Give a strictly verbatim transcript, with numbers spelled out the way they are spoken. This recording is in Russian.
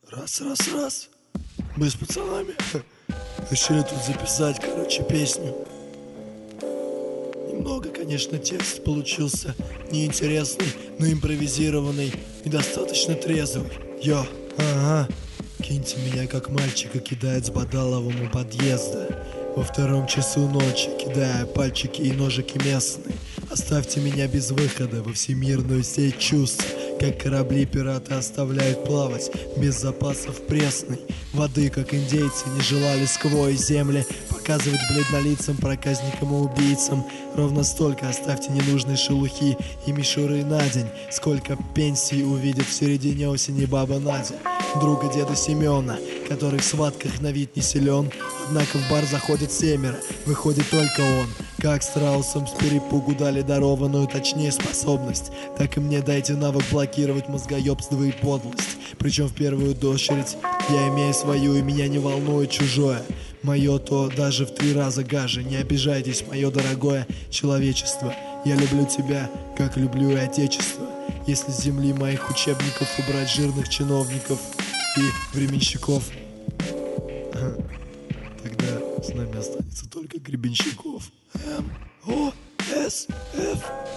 Раз, раз, раз. Мы с пацанами решили тут записать, короче, песню. Немного, конечно, текст получился неинтересный, но импровизированный и достаточно трезвый. Йо, ага. Киньте меня, как мальчика кидает с Бадаловым у подъезда. Во втором часу ночи, кидая пальчики и ножики местные. Оставьте меня без выхода во всемирную сеть чувств. Как корабли пираты оставляют плавать без запасов пресной воды, как индейцы не желали сквозь земли показывать бледнолицам, проказникам и убийцам. Ровно столько оставьте ненужной шелухи и мишуры на день, сколько пенсий увидит в середине осени баба Надя, друга деда Семена, который в схватках на вид не силен. Однако в бар заходит семеро, выходит только он. Как страусам с перепугу дали дарованную, точнее, способность, так и мне дайте навык блокировать мозгоебство и подлость. Причем в первую очередь я имею свою, и меня не волнует чужое. Мое то даже в три раза гаже. Не обижайтесь, мое дорогое человечество. Я люблю тебя, как люблю и отечество. Если с земли моих учебников убрать жирных чиновников и временщиков, тогда с нами останется только Гребенщиков. М О С Ф